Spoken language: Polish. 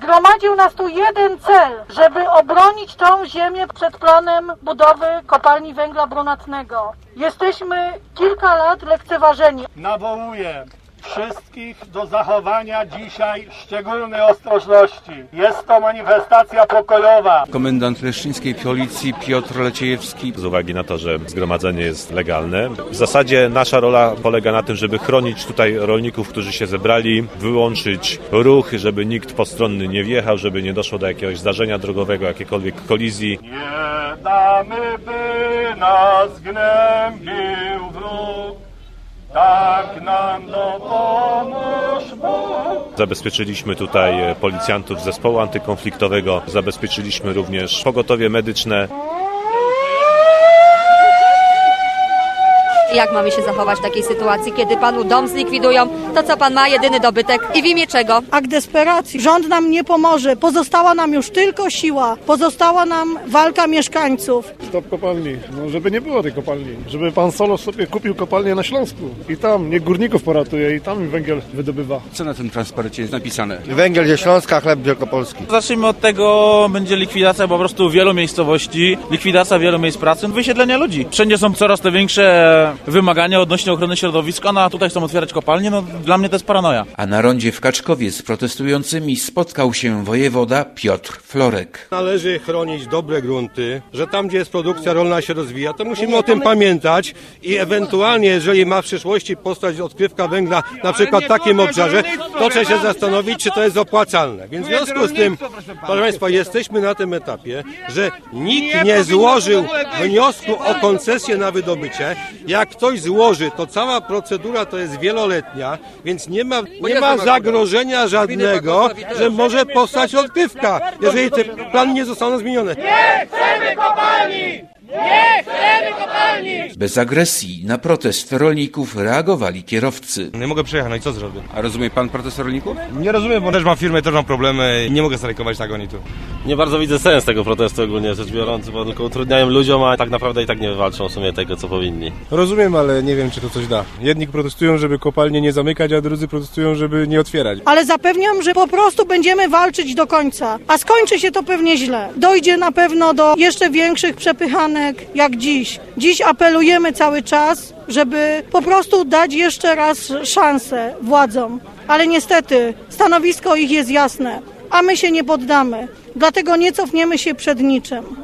Zgromadził nas tu jeden cel, żeby obronić tą ziemię przed planem budowy kopalni węgla brunatnego. Jesteśmy kilka lat lekceważeni. Nawołuję wszystkich do zachowania dzisiaj szczególnej ostrożności. Jest to manifestacja pokojowa. Komendant leszczyńskiej policji Piotr Leciejewski. Z uwagi na to, że zgromadzenie jest legalne, w zasadzie nasza rola polega na tym, żeby chronić tutaj rolników, którzy się zebrali, wyłączyć ruch, żeby nikt postronny nie wjechał, żeby nie doszło do jakiegoś zdarzenia drogowego, jakiejkolwiek kolizji. Nie damy, by nas gnębił wróg. Tak nam dopomóż Bóg. Zabezpieczyliśmy tutaj policjantów z zespołu antykonfliktowego, zabezpieczyliśmy również pogotowie medyczne. Jak mamy się zachować w takiej sytuacji, kiedy panu dom zlikwidują, to co pan ma, jedyny dobytek i w imię czego? Akt desperacji. Rząd nam nie pomoże. Pozostała nam już tylko siła. Pozostała nam walka mieszkańców. Stop kopalni. No, żeby nie było tej kopalni. Żeby pan Solo sobie kupił kopalnię na Śląsku. I tam, niech górników poratuje i tam węgiel wydobywa. Co na tym transparencie jest napisane? Węgiel ze Śląska, chleb wielkopolski. Zacznijmy od tego, będzie likwidacja po prostu wielu miejscowości, likwidacja wielu miejsc pracy, wysiedlenia ludzi. Wszędzie są coraz to większe wymagania odnośnie ochrony środowiska, no a tutaj chcą otwierać kopalnie, no dla mnie to jest paranoja. A na rondzie w Kaczkowie z protestującymi spotkał się wojewoda Piotr Florek. Należy chronić dobre grunty, że tam, gdzie jest produkcja rolna się rozwija, to musimy o tym pamiętać i ewentualnie, jeżeli ma w przyszłości powstać odkrywka węgla, na przykład w takim obszarze, to trzeba się zastanowić, czy to jest opłacalne. Więc w związku z tym, proszę Państwa, jesteśmy na tym etapie, że nikt nie złożył wniosku o koncesję na wydobycie. Jak ktoś złoży, to cała procedura to jest wieloletnia, więc nie ma zagrożenia żadnego, że może powstać odkrywka, jeżeli te plany nie zostaną zmienione. Nie chcemy kopalni! Nie chcemy kopalni! Bez agresji na protest rolników reagowali kierowcy. Nie mogę przejechać, no i co zrobię? A rozumie pan protest rolników? Nie rozumiem, bo też mam firmę, też mam problemy i nie mogę strajkować tak oni tu. Nie bardzo widzę sens tego protestu ogólnie rzecz biorąc, bo tylko utrudniają ludziom, a tak naprawdę i tak nie wywalczą w sumie tego, co powinni. Rozumiem, ale nie wiem, czy to coś da. Jedni protestują, żeby kopalnie nie zamykać, a drudzy protestują, żeby nie otwierać. Ale zapewniam, że po prostu będziemy walczyć do końca. A skończy się to pewnie źle. Dojdzie na pewno do jeszcze większych przepychanek jak dziś. Dziś apelujemy cały czas, żeby po prostu dać jeszcze raz szansę władzom. Ale niestety stanowisko ich jest jasne, a my się nie poddamy. Dlatego nie cofniemy się przed niczym.